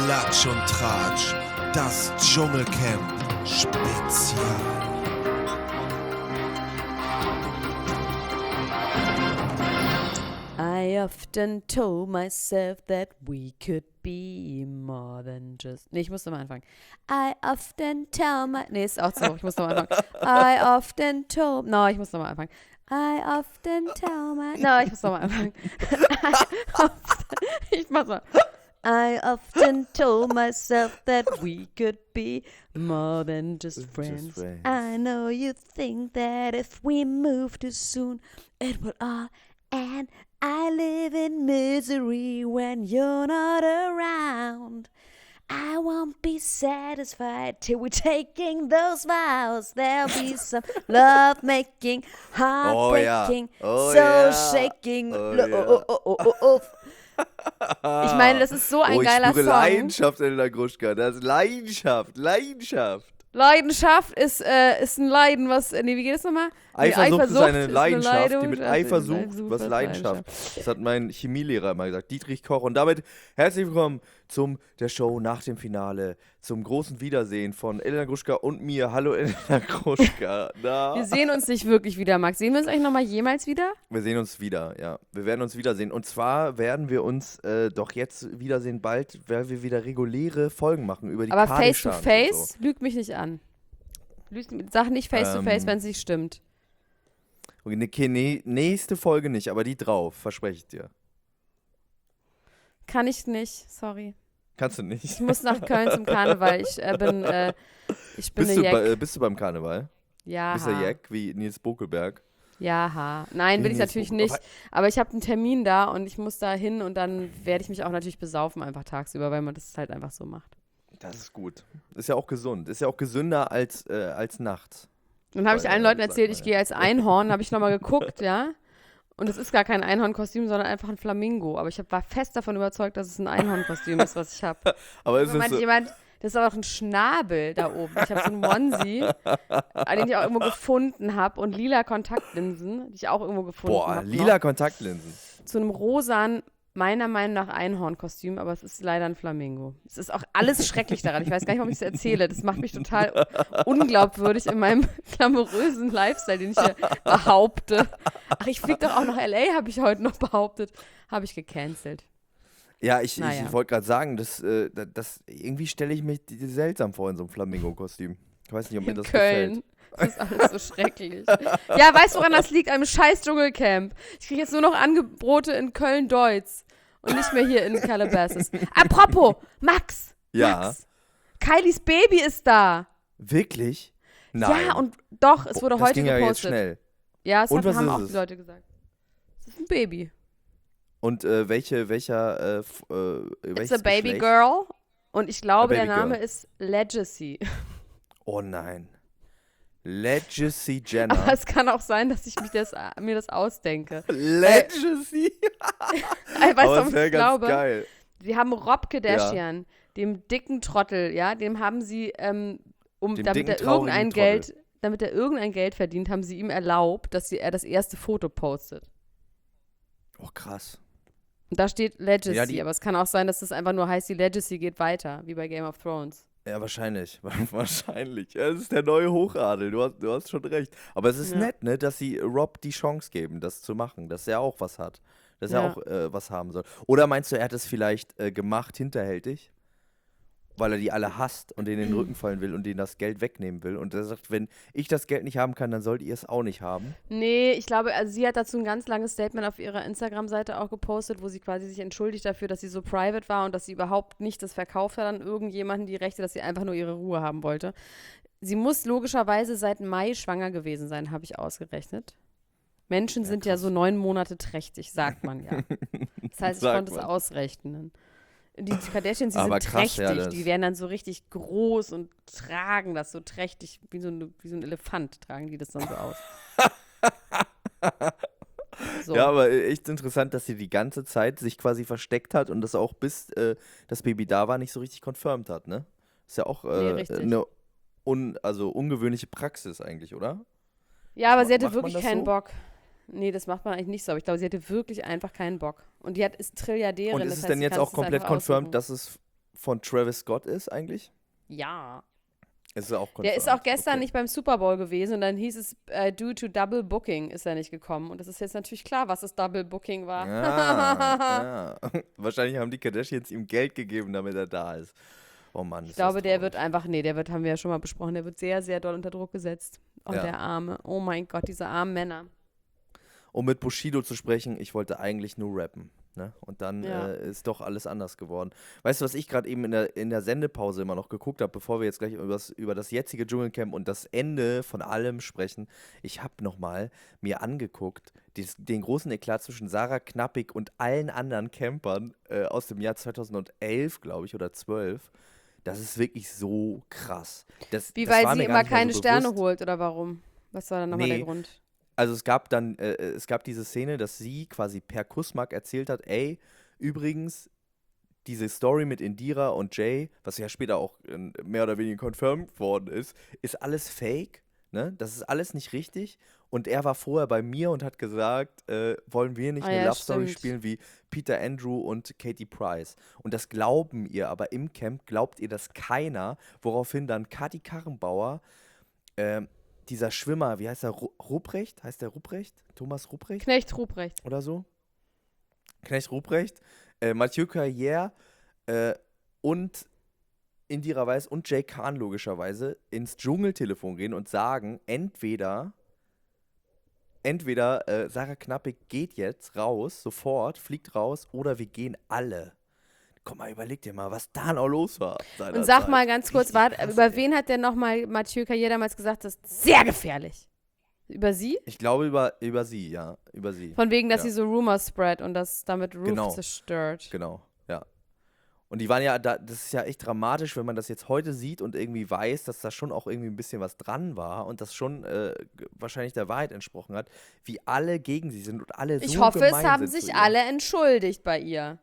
Klatsch und Tratsch, das Dschungelcamp Spezial. I often told myself that we could be more than just... Nee, ich muss nochmal anfangen. I often tell my... Nee, ist auch so, ich muss nochmal anfangen. I often told... No, ich muss nochmal anfangen. I often tell my... No, ich muss nochmal anfangen. Ich mach's mal. I often told myself that we could be more than just friends. I know you think that if we move too soon, it will all end. I live in misery when you're not around. I won't be satisfied till we're taking those vows. There'll be some love making, heartbreaking, shaking. Ich meine, das ist so ein geiler Song. Leidenschaft, Elena Gruschka. Das ist Leidenschaft. Leidenschaft ist ein Leiden, was... Nee, wie geht es nochmal? Eifersucht ist eine Leidenschaft, Leidung, die mit Eifer sucht, was Leidenschaft. Das hat mein Chemielehrer mal gesagt, Dietrich Koch. Und damit herzlich willkommen der Show nach dem Finale, zum großen Wiedersehen von Elena Gruschka und mir. Hallo Elena Gruschka. Wir sehen uns nicht wirklich wieder, Max. Sehen wir uns eigentlich nochmal jemals wieder? Wir sehen uns wieder, ja. Wir werden uns wiedersehen. Und zwar werden wir uns doch jetzt wiedersehen bald, weil wir wieder reguläre Folgen machen über die Aber Kardashians Face-to-Face, so. lügt mich nicht an. Sag nicht Face-to-Face, wenn es nicht stimmt. Okay, nächste Folge nicht, aber die drauf, verspreche ich dir. Kann ich nicht, sorry. Kannst du nicht? Ich muss nach Köln zum Karneval. Ich bin eine Jack. Bist du beim Karneval? Ja. Bist du Jack, wie Nils Bokelberg? Ja. Nein, bin ich natürlich nicht. Aber ich habe einen Termin da und ich muss da hin und dann werde ich mich auch natürlich besaufen einfach tagsüber, weil man das halt einfach so macht. Das ist gut. Ist ja auch gesund. Ist ja auch gesünder als nachts. Dann habe ich allen Leuten erzählt, ich gehe als Einhorn, habe ich nochmal geguckt, ja. Und es ist gar kein Einhornkostüm, sondern einfach ein Flamingo. Aber ich war fest davon überzeugt, dass es ein Einhornkostüm ist, was ich habe. Aber ist es so das ist aber auch ein Schnabel da oben. Ich habe so einen Onesie, den ich auch irgendwo gefunden habe. Und lila Kontaktlinsen, die ich auch irgendwo gefunden habe. Boah, lila Kontaktlinsen. Zu einem rosanen, meiner Meinung nach Einhornkostüm, aber es ist leider ein Flamingo. Es ist auch alles schrecklich daran. Ich weiß gar nicht, warum ich es erzähle. Das macht mich total unglaubwürdig in meinem glamourösen Lifestyle, den ich hier behaupte. Ach, ich fliege doch auch nach L.A., habe ich heute noch behauptet. Habe ich gecancelt. Ja, ich wollte gerade sagen, das irgendwie stelle ich mich seltsam vor in so einem Flamingo-Kostüm. Ich weiß nicht, ob mir das Köln. gefällt. Das ist alles so schrecklich. Ja, weißt du, woran das liegt? Einem scheiß Dschungelcamp. Ich kriege jetzt nur noch Angebote in Köln-Deutz und nicht mehr hier in Calabasas. Apropos, Max. Kylies Baby ist da. Wirklich? Nein. Ja, und doch, es wurde das heute ging gepostet. Ja jetzt schnell. Ja, es und was haben ist auch es? die Leute gesagt. Es ist ein Baby. Und welcher It's a baby Geschlecht? girl. Und ich glaube, A baby der Name girl. ist Legacy. Oh nein. Legacy Jenner. Aber es kann auch sein, dass ich mir das ausdenke. Legacy? Weißt du, Aber warum das wäre ich ganz glaube? geil. Sie haben Rob Kardashian, dem dicken Trottel, ja, dem haben sie, damit er irgendein Geld verdient, haben sie ihm erlaubt, dass er das erste Foto postet. Oh, krass. Und da steht Legacy, Ja, aber es kann auch sein, dass das einfach nur heißt, die Legacy geht weiter, wie bei Game of Thrones. Ja, wahrscheinlich. Wahrscheinlich. Ja, es ist der neue Hochadel. Du hast schon recht. Aber es ist nett, ne, dass sie Rob die Chance geben, das zu machen, dass er auch was hat. Dass er auch was haben soll. Oder meinst du, er hat es vielleicht gemacht hinterhältig? Weil er die alle hasst und denen in den Rücken fallen will und denen das Geld wegnehmen will. Und er sagt, wenn ich das Geld nicht haben kann, dann sollt ihr es auch nicht haben. Nee, ich glaube, also sie hat dazu ein ganz langes Statement auf ihrer Instagram-Seite auch gepostet, wo sie quasi sich entschuldigt dafür, dass sie so private war und dass sie überhaupt nicht das verkauft hat an irgendjemanden, die Rechte, dass sie einfach nur ihre Ruhe haben wollte. Sie muss logischerweise seit Mai schwanger gewesen sein, habe ich ausgerechnet. Menschen sind ja so 9 Monate trächtig, sagt man ja. Das heißt, ich konnte es ausrechnen. Die Kardashians, die sind krass, trächtig, die werden dann so richtig groß und tragen das so trächtig, wie so ein Elefant tragen die das dann so aus. So. Ja, aber echt interessant, dass sie die ganze Zeit sich quasi versteckt hat und das auch bis das Baby da war nicht so richtig confirmed hat, ne? Ist ja auch eine ungewöhnliche Praxis eigentlich, oder? Ja, aber sie hatte Macht man wirklich das keinen so? Bock. Nee, das macht man eigentlich nicht so, aber ich glaube, sie hatte wirklich einfach keinen Bock. Und die ist Trilliardärin. Und ist das es heißt, denn sie jetzt kann auch sich das komplett einfach confirmed, aussuchen. dass es von Travis Scott ist eigentlich? Ja. Es ist auch Der ist auch gestern okay. nicht beim Super Bowl gewesen und dann hieß es, due to Double Booking ist er nicht gekommen. Und das ist jetzt natürlich klar, was das Double Booking war. Ja. Wahrscheinlich haben die Kardashians ihm Geld gegeben, damit er da ist. Oh Mann, Ich ist das glaube, der wird traurig. einfach, haben wir ja schon mal besprochen, der wird sehr, sehr doll unter Druck gesetzt. Oh, Ja. der Arme. Oh mein Gott, diese armen Männer. Um mit Bushido zu sprechen, ich wollte eigentlich nur rappen. Ne? Und dann Ja. ist doch alles anders geworden. Weißt du, was ich gerade eben in der Sendepause immer noch geguckt habe, bevor wir jetzt gleich über das jetzige Dschungelcamp und das Ende von allem sprechen? Ich habe nochmal mir angeguckt, den großen Eklat zwischen Sarah Knappig und allen anderen Campern aus dem Jahr 2011, glaube ich, oder 12. Das ist wirklich so krass. Wie, Das weil war sie mir gar immer nicht mal keine so Sterne bewusst. holt oder warum? Was war dann nochmal der Nee, Grund? also es gab diese Szene, dass sie quasi per Kussmark erzählt hat, ey, übrigens, diese Story mit Indira und Jay, was ja später auch mehr oder weniger confirmed worden ist alles fake, ne? Das ist alles nicht richtig. Und er war vorher bei mir und hat gesagt, wollen wir nicht Ah eine ja, Love Story stimmt. spielen wie Peter Andrew und Katie Price. Und das glauben ihr, aber im Camp glaubt ihr das keiner, woraufhin dann Kati Karrenbauer ähm, dieser Schwimmer, wie heißt der? Rupprecht? Heißt der Rupprecht? Thomas Rupprecht Knecht Ruprecht. oder so? Knecht Rupprecht, Mathieu Carrière äh, und Indira Weiß und Jay Khan logischerweise ins Dschungeltelefon gehen und sagen, entweder Sarah Knappig geht jetzt raus, sofort, fliegt raus, oder wir gehen alle. Komm mal, überleg dir mal, was da noch los war Und sag seinerzeit. mal ganz kurz, Richtig krass, über ey. wen hat denn nochmal Mathieu Carrière damals gesagt, das ist sehr gefährlich? Über sie? Ich glaube über sie, ja, über sie. Von wegen, dass Ja, sie so Rumors spread und das damit Roof genau, zerstört. genau, ja. Und die waren ja, das ist ja echt dramatisch, wenn man das jetzt heute sieht und irgendwie weiß, dass da schon auch irgendwie ein bisschen was dran war und das schon wahrscheinlich der Wahrheit entsprochen hat, wie alle gegen sie sind und alle Ich so hoffe, es gemein haben sind zu sich ihr. alle entschuldigt bei ihr.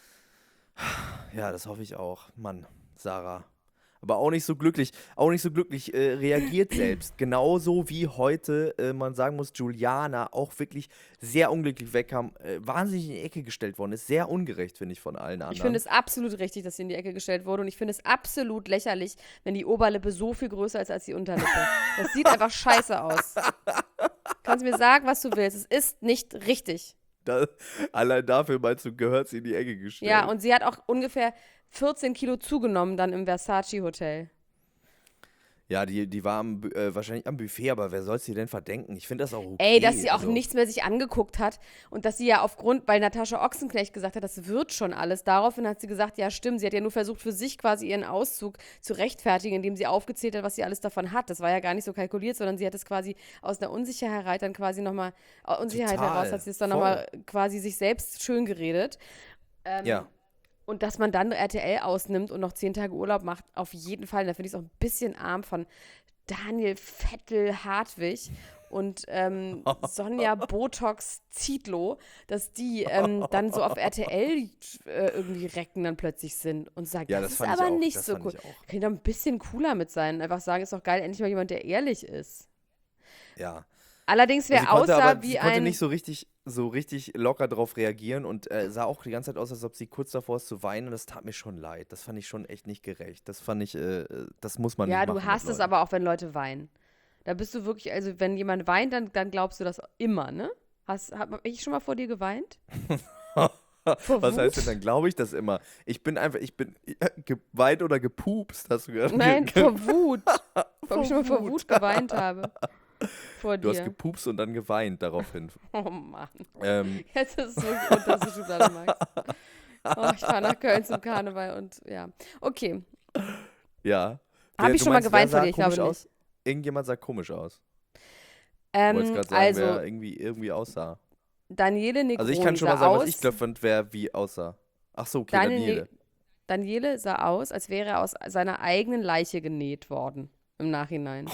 Ja, das hoffe ich auch. Mann, Sarah. Aber auch nicht so glücklich, reagiert selbst. Genauso wie heute, man sagen muss, Juliana auch wirklich sehr unglücklich wegkam, wahnsinnig in die Ecke gestellt worden ist. Sehr ungerecht, finde ich, von allen Ich finde anderen. es absolut richtig, dass sie in die Ecke gestellt wurde und ich finde es absolut lächerlich, wenn die Oberlippe so viel größer ist als die Unterlippe. Das sieht einfach scheiße aus. Kannst mir sagen, was du willst. Es ist nicht richtig. Da, allein dafür meinst du, gehört sie in die Ecke Ja, gestellt. und sie hat auch ungefähr 14 Kilo zugenommen dann im Versace Hotel. Ja, die war wahrscheinlich am Buffet, aber wer soll es dir denn verdenken? Ich finde das auch Ey, dass okay. sie auch Also, nichts mehr sich angeguckt hat und dass sie ja weil Natascha Ochsenknecht gesagt hat, das wird schon alles. Daraufhin hat sie gesagt, ja stimmt, sie hat ja nur versucht für sich quasi ihren Auszug zu rechtfertigen, indem sie aufgezählt hat, was sie alles davon hat. Das war ja gar nicht so kalkuliert, sondern sie hat es quasi aus einer Unsicherheit dann quasi nochmal, Unsicherheit heraus hat total. sie es dann Voll. nochmal quasi sich selbst schön geredet. Ähm, Ja. und dass man dann RTL ausnimmt und noch 10 Tage Urlaub macht, auf jeden Fall. Da finde ich es auch ein bisschen arm von Daniel Vettel-Hartwig und Sonja Botox-Zietlow, dass die dann so auf RTL irgendwie recken dann plötzlich sind und sagen, Ja, das das ist fand ich aber auch. nicht Das so fand cool. ich auch. Kann doch ein bisschen cooler mit sein und einfach sagen, ist doch geil, endlich mal jemand, der ehrlich ist. Ja. Allerdings, Und sie wer konnte aussah aber, wie sie konnte ein, nicht so richtig locker drauf reagieren und sah auch die ganze Zeit aus, als ob sie kurz davor ist zu weinen und das tat mir schon leid. Das fand ich schon echt nicht gerecht. Das fand ich, das muss man ja, nicht du machen mit hast es Leuten. aber auch, wenn Leute weinen. Da bist du wirklich, also wenn jemand weint, dann glaubst du das immer, ne? Hab ich schon mal vor dir geweint? Vor Was heißt denn, Wut? dann glaube ich das immer. Ich bin geweint oder gepupst, hast du gerade Nein, vor Wut. Ob ich schon mal vor Wut. Wut geweint habe. Vor Du hast dir. gepupst und dann geweint daraufhin. Oh Mann. Ähm, Jetzt ist es wirklich unterste Schublade, Max. Oh, ich fahre nach Köln zum Karneval und ja. Okay. ja. Habe ich Du schon mal meinst, wer geweint vor sah dir? Ich glaube komisch aus? nicht. Irgendjemand sah komisch aus. Du wolltest gerade sagen, Also, wer irgendwie aussah. Daniele Also ich Negroni kann schon mal sah sagen, was ich aus. glaube, fand, wer wie aussah. Ach so, okay, Daniele, Daniele. Daniele sah aus, als wäre er aus seiner eigenen Leiche genäht worden. Im Nachhinein.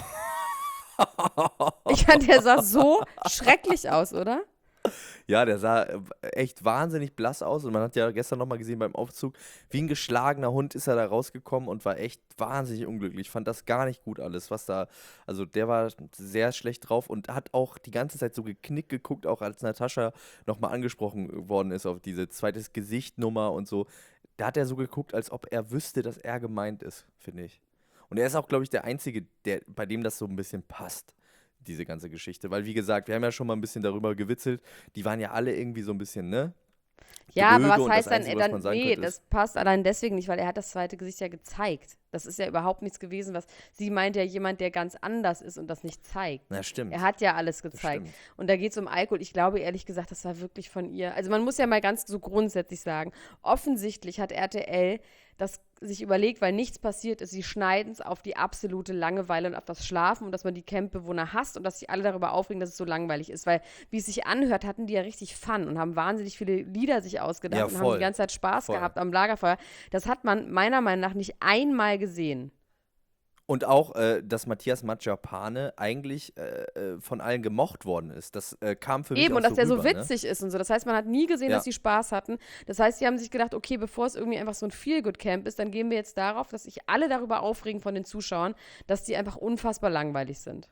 Ich fand, der sah so schrecklich aus, oder? Ja, der sah echt wahnsinnig blass aus und man hat ja gestern nochmal gesehen beim Aufzug, wie ein geschlagener Hund ist er da rausgekommen und war echt wahnsinnig unglücklich. Fand das gar nicht gut alles, was da, also der war sehr schlecht drauf und hat auch die ganze Zeit so geknickt geguckt, auch als Natascha nochmal angesprochen worden ist auf diese zweites Gesicht-Nummer und so. da hat er so geguckt, als ob er wüsste, dass er gemeint ist, finde ich. Und er ist auch, glaube ich, der Einzige, bei dem das so ein bisschen passt, diese ganze Geschichte. Weil, wie gesagt, wir haben ja schon mal ein bisschen darüber gewitzelt, die waren ja alle irgendwie so ein bisschen, ne? Ja, aber Dröge was und heißt das Einzige, was man sagen nee, könnte, das ist, passt allein deswegen nicht, weil er hat das zweite Gesicht ja gezeigt. Das ist ja überhaupt nichts gewesen, was, sie meint ja jemand, der ganz anders ist und das nicht zeigt. na stimmt, Er hat ja alles das gezeigt. stimmt. Und da geht es um Alkohol. Ich glaube ehrlich gesagt, das war wirklich von ihr. Also man muss ja mal ganz so grundsätzlich sagen, offensichtlich hat RTL das sich überlegt, weil nichts passiert ist, sie schneiden es auf die absolute Langeweile und auf das Schlafen und dass man die Campbewohner hasst und dass sich alle darüber aufregen, dass es so langweilig ist. Weil, wie es sich anhört, hatten die ja richtig Fun und haben wahnsinnig viele Lieder sich ausgedacht Ja, und haben voll. die ganze Zeit Spaß Voll. gehabt am Lagerfeuer. Das hat man meiner Meinung nach nicht einmal gesehen. Und auch, dass Matthias Mangiapane eigentlich von allen gemocht worden ist. Das kam für mich Eben, auch und dass so der so rüber, witzig ist und so. Das heißt, man hat nie gesehen, Ja. dass sie Spaß hatten. Das heißt, sie haben sich gedacht, okay, bevor es irgendwie einfach so ein Feel-Good-Camp ist, dann gehen wir jetzt darauf, dass sich alle darüber aufregen von den Zuschauern, dass die einfach unfassbar langweilig sind.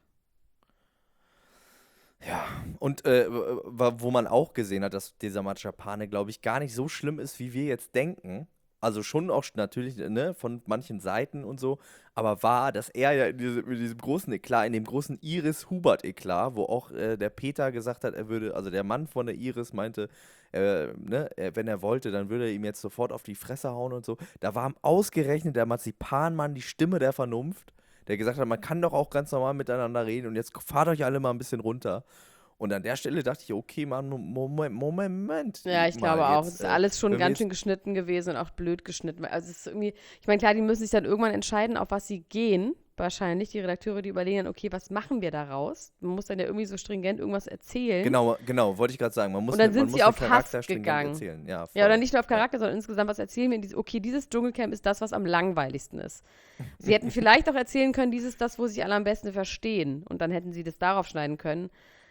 Ne? Ja, und wo man auch gesehen hat, dass dieser Mangiapane, glaube ich, gar nicht so schlimm ist, wie wir jetzt denken. Also schon auch natürlich, ne, von manchen Seiten und so, aber war, dass er ja in diesem großen Eklat, in dem großen Iris-Hubert-Eklat, wo auch der Peter gesagt hat, er würde, also der Mann von der Iris meinte, ne, wenn er wollte, dann würde er ihm jetzt sofort auf die Fresse hauen und so. Da war ausgerechnet der Marzipanmann die Stimme der Vernunft, der gesagt hat, man kann doch auch ganz normal miteinander reden und jetzt fahrt euch alle mal ein bisschen runter. Und an der Stelle dachte ich, okay, Mann, Moment. Ja, ich mal glaube auch. jetzt, Es ist alles schon wenn wir ganz jetzt- schön geschnitten gewesen und auch blöd geschnitten. Also es ist irgendwie, ich meine, klar, die müssen sich dann irgendwann entscheiden, auf was sie gehen. Wahrscheinlich, die Redakteure, die überlegen dann, okay, was machen wir daraus? Man muss dann ja irgendwie so stringent irgendwas erzählen. Genau, wollte ich gerade sagen. Man muss, Und dann man sind muss sie den auf Charakter Hass stringent gegangen. erzählen. Ja, Ja, voll. oder nicht nur auf Charakter, sondern insgesamt was erzählen wir. Okay, dieses Dschungelcamp ist das, was am langweiligsten ist. Sie hätten vielleicht auch erzählen können, dieses ist das, wo sich alle am besten verstehen. Und dann hätten sie das darauf schneiden können.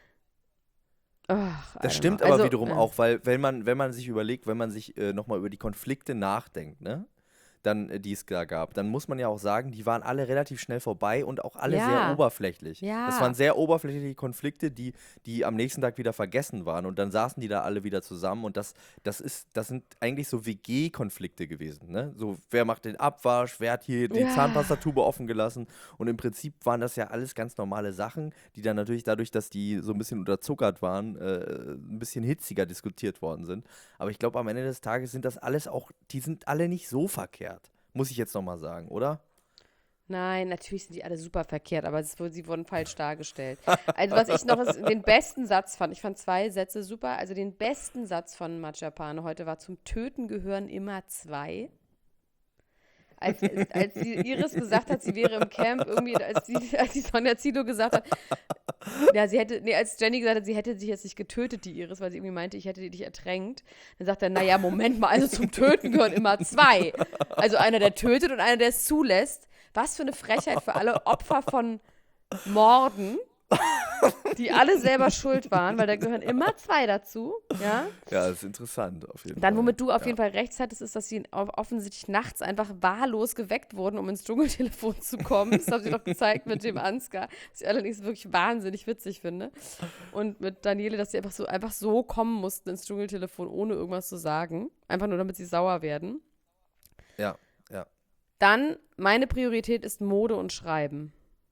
Ach, Das stimmt aber wiederum auch, weil wenn man sich überlegt, wenn man sich nochmal über die Konflikte nachdenkt, ne? Dann, die es da gab, dann muss man ja auch sagen, die waren alle relativ schnell vorbei und auch alle Ja. sehr oberflächlich. Ja. Das waren sehr oberflächliche Konflikte, die am nächsten Tag wieder vergessen waren und dann saßen die da alle wieder zusammen und das sind eigentlich so WG-Konflikte gewesen, ne? So, wer macht den Abwasch, wer hat hier die Ja. Zahnpastatube offen gelassen und im Prinzip waren das ja alles ganz normale Sachen, die dann natürlich dadurch, dass die so ein bisschen unterzuckert waren, ein bisschen hitziger diskutiert worden sind. Aber ich glaube, am Ende des Tages sind das alles auch, die sind alle nicht so verkehrt. Muss ich jetzt nochmal sagen, oder? Nein, natürlich sind die alle super verkehrt, aber sie wurden falsch dargestellt. Also was ich noch den besten Satz fand, ich fand 2 Sätze super, also den besten Satz von Mangiapane heute war, zum Töten gehören immer 2. Als die Iris gesagt hat, sie wäre im Camp, irgendwie, als die Sonja Zietlow gesagt hat, ja, als Jenny gesagt hat, sie hätte sich jetzt nicht getötet, die Iris, weil sie irgendwie meinte, ich hätte dich ertränkt. Dann sagt er, naja, Moment mal, also zum Töten gehören immer 2. Also einer, der tötet und einer, der es zulässt. Was für eine Frechheit für alle Opfer von Morden, die alle selber schuld waren, weil da gehören immer 2 dazu, ja. Ja, das ist interessant auf jeden Fall. Dann, womit du auf Ja. jeden Fall recht hattest, ist, dass sie offensichtlich nachts einfach wahllos geweckt wurden, um ins Dschungeltelefon zu kommen. Das haben sie doch gezeigt mit dem Ansgar, was ich allerdings wirklich wahnsinnig witzig finde. Und mit Daniele, dass sie einfach so kommen mussten ins Dschungeltelefon, ohne irgendwas zu sagen. Einfach nur, damit sie sauer werden. Ja. Dann, meine Priorität ist Mode und Schreiben.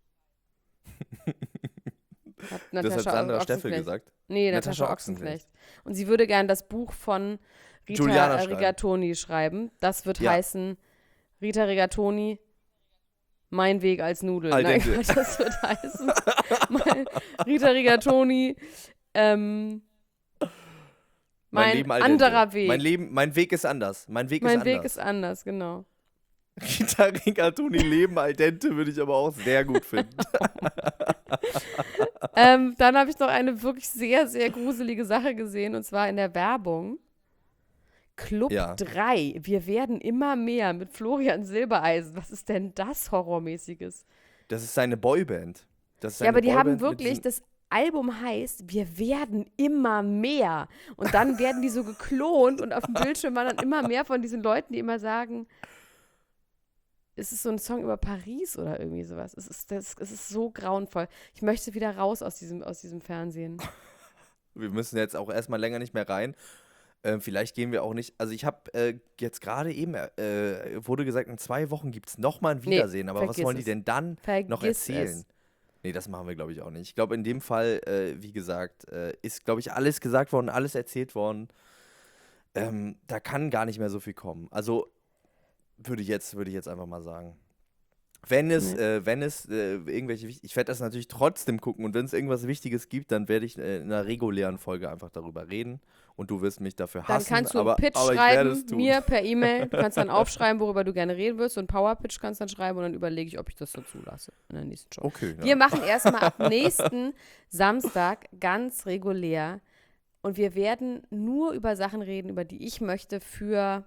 Hat Das hat Sandra Steffel Ochsenknecht. gesagt. Nee, Natascha Natascha Ochsenknecht. Und sie würde gern das Buch von Rita Juliana schreiben. Rigatoni schreiben. Das wird Ja. heißen Rita Rigatoni, mein Weg als Nudel. Al Nein, dente. das wird heißen Rita Rigatoni, mein Leben al dente. anderer Weg. Mein Weg ist anders. Mein Weg Ist anders, genau. Rita Rigatoni, Leben al dente würde ich aber auch sehr gut finden. Dann habe ich noch eine wirklich sehr, sehr gruselige Sache gesehen, und zwar in der Werbung. Club Ja. 3, wir werden immer mehr mit Florian Silbereisen. Was ist denn das Horrormäßiges? Das ist seine Boyband. Das ist Ja, seine aber die haben Boyband mit wirklich, diesem- das Album heißt, wir werden immer mehr. Und dann werden die so geklont und auf dem Bildschirm waren dann immer mehr von diesen Leuten, die immer sagen, es ist so ein Song über Paris oder irgendwie sowas. Es ist so grauenvoll. Ich möchte wieder raus aus diesem Fernsehen. Wir müssen jetzt auch erstmal länger nicht mehr rein. Vielleicht gehen wir auch nicht. Also ich habe jetzt gerade eben, wurde gesagt, in 2 Wochen gibt es nochmal ein Wiedersehen. Aber was vergiss wollen die es. denn dann noch Vergiss erzählen? es. Nee, das machen wir, glaube ich, auch nicht. Ich glaube, in dem Fall, wie gesagt, ist, glaube ich, alles gesagt worden, alles erzählt worden. Da kann gar nicht mehr so viel kommen. Also würde ich jetzt einfach mal sagen. Wenn es irgendwelche, ich werde das natürlich trotzdem gucken und wenn es irgendwas Wichtiges gibt, dann werde ich in einer regulären Folge einfach darüber reden und du wirst mich dafür Dann hassen. kannst du aber, einen Pitch aber ich werde schreiben, es tun. mir per E-Mail. Du kannst dann aufschreiben, worüber du gerne reden willst. So einen Power-Pitch kannst du dann schreiben und dann überlege ich, ob ich das dazu lasse in der nächsten Show. Okay, Wir machen erstmal ab nächsten Samstag ganz regulär und wir werden nur über Sachen reden, über die ich möchte für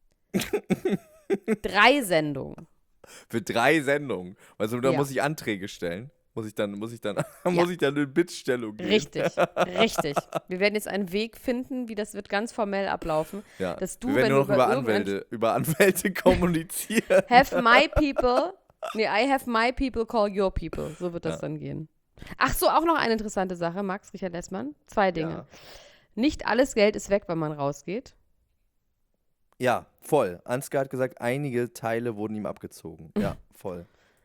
3 Sendungen. Für 3 Sendungen. Also da Ja. muss ich Anträge stellen. Muss ich dann eine Bittstellung geben. Richtig. Wir werden jetzt einen Weg finden, wie das wird ganz formell ablaufen, Ja. dass du, Wir wenn werden nur du noch über Anwälte kommunizieren. have my people, I have my people, call your people. So wird das dann gehen. Ach so, auch noch eine interessante Sache, Max Richard Lessmann. 2 Dinge. Ja. Nicht alles Geld ist weg, wenn man rausgeht. Ja, voll. Ansgar hat gesagt, einige Teile wurden ihm abgezogen. Ja, voll.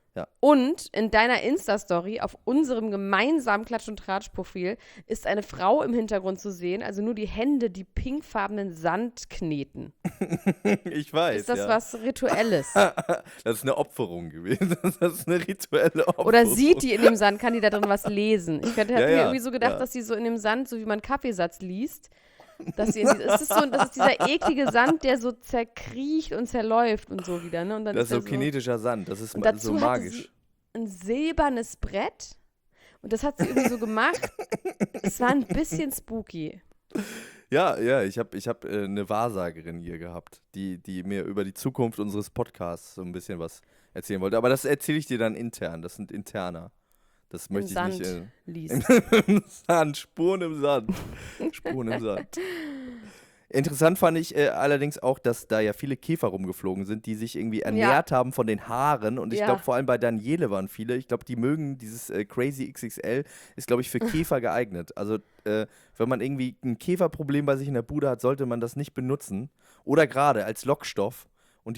Und in deiner Insta-Story auf unserem gemeinsamen Klatsch- und Tratsch-Profil ist eine Frau im Hintergrund zu sehen, also nur die Hände, die pinkfarbenen Sand kneten. Ich weiß, Ist das ja. was Rituelles? Das ist eine Opferung gewesen. Das ist eine rituelle Opferung. Oder sieht die in dem Sand, kann die da drin was lesen? Ich hätte mir irgendwie so gedacht, ja. dass sie so in dem Sand, so wie man Kaffeesatz liest, dass sie das ist dieser eklige Sand, der so zerkriecht und zerläuft und so wieder. Ne? Und dann Das ist so der kinetischer Sand. Das ist und so dazu hatte magisch. sie ein silbernes Brett und das hat sie irgendwie so gemacht. Es war ein bisschen spooky. Ja, ich hab eine Wahrsagerin hier gehabt, die mir über die Zukunft unseres Podcasts so ein bisschen was erzählen wollte. Aber das erzähle ich dir dann intern. Das sind interner. Das möchte ich Sand nicht. liest. Im Sand, Spuren im Sand. Spuren im Sand. Interessant fand ich allerdings auch, dass da ja viele Käfer rumgeflogen sind, die sich irgendwie ernährt haben von den Haaren. Und ich Ja. glaube, vor allem bei Daniele waren viele. Ich glaube, die mögen dieses Crazy XXL, ist, glaube ich, für Käfer geeignet. Also, wenn man irgendwie ein Käferproblem bei sich in der Bude hat, sollte man das nicht benutzen. Oder gerade als Lockstoff, um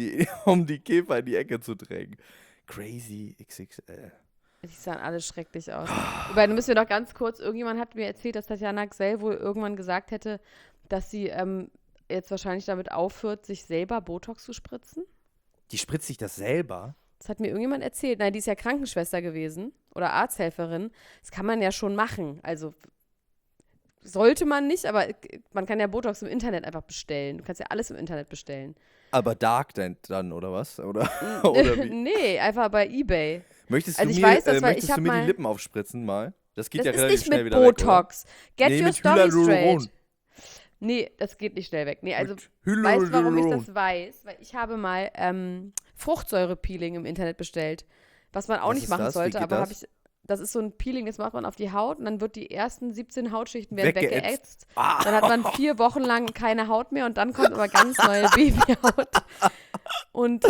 die Käfer in die Ecke zu drängen. Crazy XXL. Die sahen alle schrecklich aus. Wobei, du müssen wir noch ganz kurz, irgendjemand hat mir erzählt, dass Tatjana Gsell wohl irgendwann gesagt hätte, dass sie jetzt wahrscheinlich damit aufhört, sich selber Botox zu spritzen. Die spritzt sich das selber? Das hat mir irgendjemand erzählt. Nein, die ist ja Krankenschwester gewesen oder Arzthelferin. Das kann man ja schon machen. Also sollte man nicht, aber man kann ja Botox im Internet einfach bestellen. Du kannst ja alles im Internet bestellen. Aber Dark dann, oder was? Oder wie? Nee, einfach bei eBay. Möchtest Also du ich mir, weiß das, weil möchtest ich du mir hab die mal- Lippen aufspritzen mal? Das geht Das ja ist relativ nicht schnell mit wieder weg, oder? Botox. Get Nee, your mit story Hyaluron. straight. Nee, das geht nicht schnell weg. Nee, also Mit weißt du, warum ich Hyaluron. das weiß? Weil ich habe mal Fruchtsäurepeeling im Internet bestellt. Was man auch Was nicht ist machen das? Wie sollte, geht aber das? das ist so ein Peeling, das macht man auf die Haut und dann wird die ersten 17 Hautschichten werden Weggeätzt. weggeätzt. Dann hat man 4 Wochen lang keine Haut mehr und dann kommt aber ganz neue Babyhaut. Und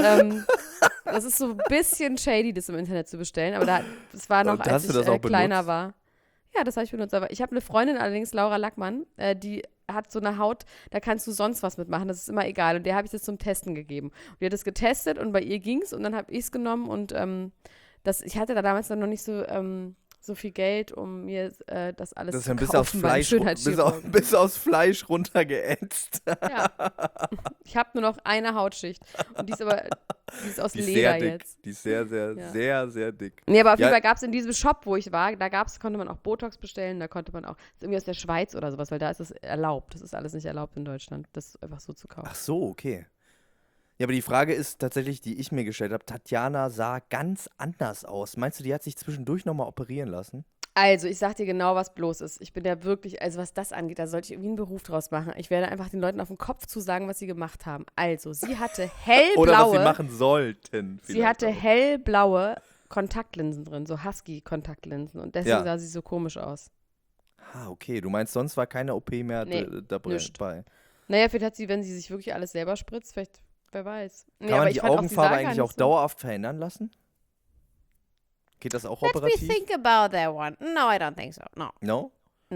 das ist so ein bisschen shady, das im Internet zu bestellen, aber das war noch, Und als hast du das ich auch kleiner benutzt? war. Ja, das habe ich benutzt. Aber ich habe eine Freundin allerdings, Laura Lackmann, die hat so eine Haut, da kannst du sonst was mitmachen, das ist immer egal. Und der habe ich das zum Testen gegeben. Und die hat es getestet und bei ihr ging es und dann habe ich es genommen und ich hatte da damals dann noch nicht so viel Geld, um mir das alles Das ist zu ja bis kaufen aufs beim Fleisch, Schönheitschirurgen. bis aufs Fleisch runtergeätzt. Ja. Ich habe nur noch eine Hautschicht und die ist aus Die ist Leder sehr dick. jetzt. Die ist sehr, sehr, Ja. sehr, sehr dick. Nee, aber auf jeden Ja. Fall gab es in diesem Shop, wo ich war, konnte man auch Botox bestellen, da konnte man auch, das ist irgendwie aus der Schweiz oder sowas, weil da ist es erlaubt. Das ist alles nicht erlaubt in Deutschland, das einfach so zu kaufen. Ach so, okay. Ja, aber die Frage ist tatsächlich, die ich mir gestellt habe, Tatjana sah ganz anders aus. Meinst du, die hat sich zwischendurch nochmal operieren lassen? Also, ich sag dir genau, was bloß ist. Ich bin ja wirklich, also was das angeht, da sollte ich irgendwie einen Beruf draus machen. Ich werde einfach den Leuten auf den Kopf zusagen, was sie gemacht haben. Also, sie hatte Oder was sie hellblaue, machen sollten. sie vielleicht hatte auch. hellblaue Kontaktlinsen drin, so Husky-Kontaktlinsen und deswegen Ja. sah sie so komisch aus. Ah, okay. Du meinst, sonst war keine OP mehr Nee, dabei? nischt. Naja, vielleicht hat sie, wenn sie sich wirklich alles selber spritzt, vielleicht, wer weiß. Nee, Kann aber man ich die fand auch, sie Augenfarbe sah gar eigentlich nicht auch so- dauerhaft verändern lassen? Geht das auch Let me operativ? think about that one. No, I don't think so. No. No? No.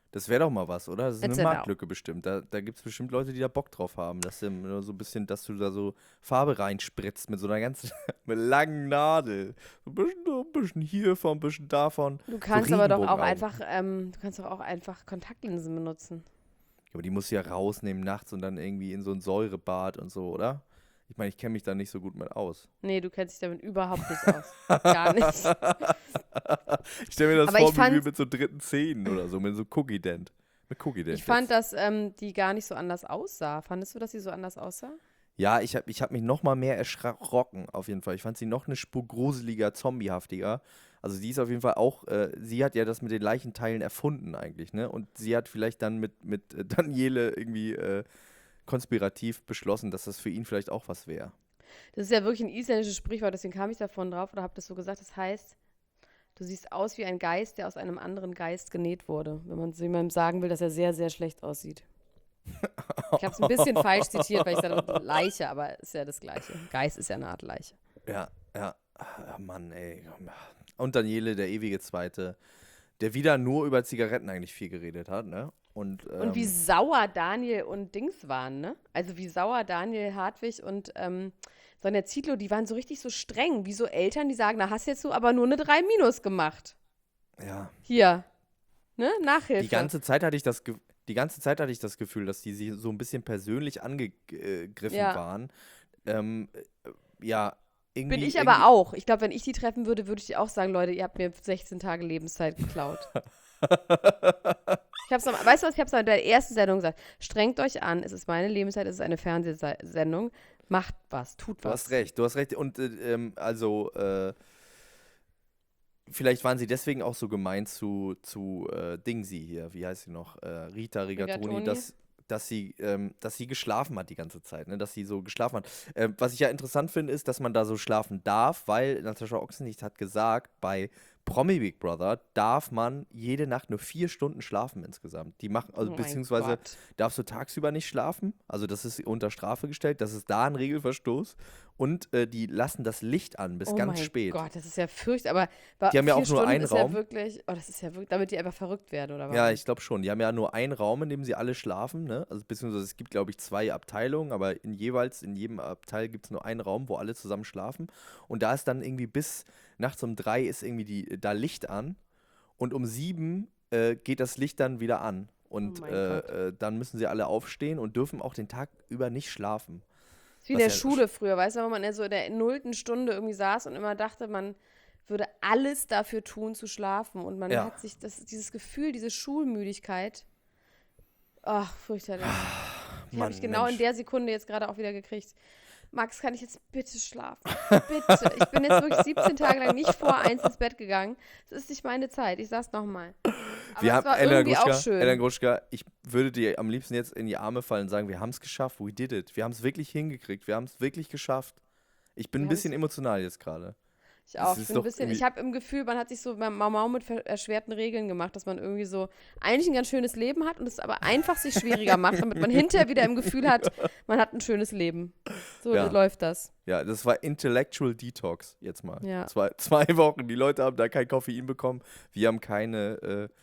Das wäre doch mal was, oder? Das ist It's eine a no. Marktlücke bestimmt. Da gibt es bestimmt Leute, die da Bock drauf haben, dass du nur so ein bisschen, dass du da so Farbe reinspritzt mit so einer ganz mit langen Nadel. So ein bisschen hiervon, ein bisschen davon. Du So kannst aber doch auch Regenbogenaugen. einfach Kontaktlinsen benutzen. Ja, aber die musst du ja rausnehmen nachts und dann irgendwie in so ein Säurebad und so, oder? Ich meine, ich kenne mich da nicht so gut mit aus. Nee, du kennst dich damit überhaupt nicht aus. Gar nicht. Ich stelle mir das Aber vor, ich wie fand- mit so dritten Zähnen oder so, mit so Cookie-Dent. Mit Cookie-Dent. Ich fand, jetzt. dass die gar nicht so anders aussah. Fandest du, dass sie so anders aussah? Ja, ich hab mich noch mal mehr erschrocken, auf jeden Fall. Ich fand sie noch eine Spur gruseliger, zombiehaftiger. Also die ist auf jeden Fall auch, sie hat ja das mit den Leichenteilen erfunden eigentlich, ne? Und sie hat vielleicht dann mit Daniele irgendwie konspirativ beschlossen, dass das für ihn vielleicht auch was wäre. Das ist ja wirklich ein isländisches Sprichwort, deswegen kam ich davon drauf oder habe das so gesagt. Das heißt, du siehst aus wie ein Geist, der aus einem anderen Geist genäht wurde. Wenn man so jemandem sagen will, dass er sehr, sehr schlecht aussieht. Ich habe es ein bisschen falsch zitiert, weil ich sagte Leiche, aber ist ja das Gleiche. Geist ist ja eine Art Leiche. Ja. Ah, Mann, ey. Und Daniele, der ewige Zweite, der wieder nur über Zigaretten eigentlich viel geredet hat, ne? Und wie sauer Daniel und Dings waren, ne? Also wie sauer Daniel Hartwig und Sonja Zietlow, die waren so richtig so streng, wie so Eltern, die sagen, na hast jetzt du aber nur eine 3- gemacht. ja. Hier, ne? Nachhilfe. Die ganze Zeit hatte ich das Gefühl, dass die sie so ein bisschen persönlich angegriffen Ja. waren. Ja, irgendwie. Bin ich aber auch. Ich glaube, wenn ich die treffen würde, würde ich auch sagen, Leute, ihr habt mir 16 Tage Lebenszeit geklaut. Weißt du was, ich habe es in der ersten Sendung gesagt. Strengt euch an, es ist meine Lebenszeit, es ist eine Fernsehsendung. Macht was, tut was. Du hast recht. Und vielleicht waren sie deswegen auch so gemein zu Dingsy hier, wie heißt sie noch? Rita Rigatoni, dass sie geschlafen hat die ganze Zeit, ne? Dass sie so geschlafen hat. Was ich ja interessant finde, ist, dass man da so schlafen darf, weil Natascha Ochsenlicht hat gesagt, bei Promi Big Brother darf man jede Nacht nur 4 Stunden schlafen insgesamt. Die machen, also Oh mein beziehungsweise Gott. darfst du tagsüber nicht schlafen. Also das ist unter Strafe gestellt. Das ist da ein Regelverstoß. Und die lassen das Licht an bis ganz spät. Oh mein Gott, das ist ja fürchterlich. Aber Die haben ja 4 auch nur Stunden einen ist Raum. Ja wirklich, das ist ja wirklich, damit die einfach verrückt werden, oder was? Ja, ich glaube schon. Die haben ja nur einen Raum, in dem sie alle schlafen, ne? Also beziehungsweise es gibt, glaube ich, 2 Abteilungen, aber in jedem Abteil gibt es nur einen Raum, wo alle zusammen schlafen. Und da ist dann irgendwie bis nachts um 3 ist irgendwie da Licht an und um 7 geht das Licht dann wieder an. Und Oh mein Gott. dann müssen sie alle aufstehen und dürfen auch den Tag über nicht schlafen. Das ist wie in der Was ja Schule früher, weißt du, wo man so in der 0. Stunde irgendwie saß und immer dachte, man würde alles dafür tun, zu schlafen. Und man Ja. hat sich dieses Gefühl, diese Schulmüdigkeit, ach, fürchterlich. Die habe Mann, ich genau Mensch. in der Sekunde jetzt gerade auch wieder gekriegt. Max, kann ich jetzt bitte schlafen? Bitte. Ich bin jetzt wirklich 17 Tage lang nicht vor 1 ins Bett gegangen. Es ist nicht meine Zeit. Ich sag's nochmal. Aber Wir es haben war Elena irgendwie auch schön. Gruschka, ich würde dir am liebsten jetzt in die Arme fallen und sagen, wir haben es geschafft, we did it. Wir haben es wirklich hingekriegt, wir haben es wirklich geschafft. Ich bin ein Wir bisschen emotional jetzt gerade. Ich auch. Das ist Ich bin doch ein bisschen, irgendwie- ich habe im Gefühl, man hat sich so beim Mau mit erschwerten Regeln gemacht, dass man irgendwie so eigentlich ein ganz schönes Leben hat und es aber einfach sich schwieriger macht, damit man hinterher wieder im Gefühl hat, man hat ein schönes Leben. So Ja. läuft das. Ja, das war Intellectual Detox jetzt mal. Ja. 2 Wochen, die Leute haben da kein Koffein bekommen, wir haben keine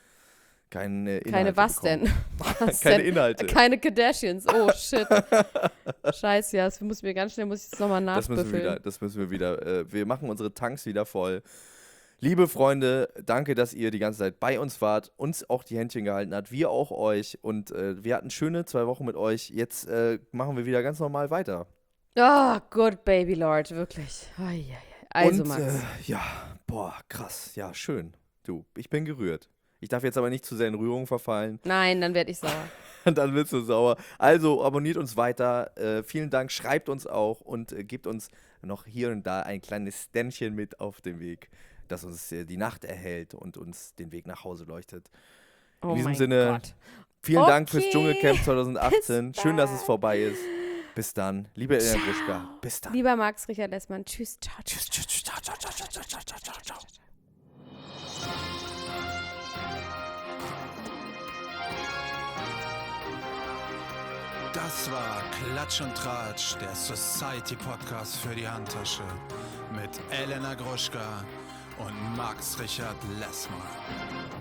Inhalte Keine was bekommen. denn? Was Keine denn? Inhalte. Keine Kardashians. Oh, shit. Scheiße, ja, das muss ich jetzt nochmal Das nachbüffeln. müssen wir wieder. Wir machen unsere Tanks wieder voll. Liebe Freunde, danke, dass ihr die ganze Zeit bei uns wart, uns auch die Händchen gehalten habt, wir auch euch. Und wir hatten schöne 2 Wochen mit euch. Jetzt machen wir wieder ganz normal weiter. Oh, good baby Lord, wirklich. Also, Und Max. ja, boah, krass. Ja, schön. Du, ich bin gerührt. Ich darf jetzt aber nicht zu sehr in Rührung verfallen. Nein, dann werde ich sauer. Dann wirst du sauer. Also abonniert uns weiter. Vielen Dank. Schreibt uns auch und gebt uns noch hier und da ein kleines Ständchen mit auf dem Weg, das uns die Nacht erhält und uns den Weg nach Hause leuchtet. Oh In diesem mein Sinne, Gott. vielen Dank fürs Okay. Dschungelcamp 2018. Bis Schön, dass es bald. vorbei ist. Bis dann. Liebe Elena Ciao. Gruschka. Bis dann. Lieber Max Richard Lessmann, tschüss, ciao, Tschüss, tschüss, tschüss, ciao, ciao, ciao, ciao, ciao, ciao, ciao, ciao. Das war Klatsch und Tratsch, der Society-Podcast für die Handtasche mit Elena Gruschka und Max Richard Lessmann.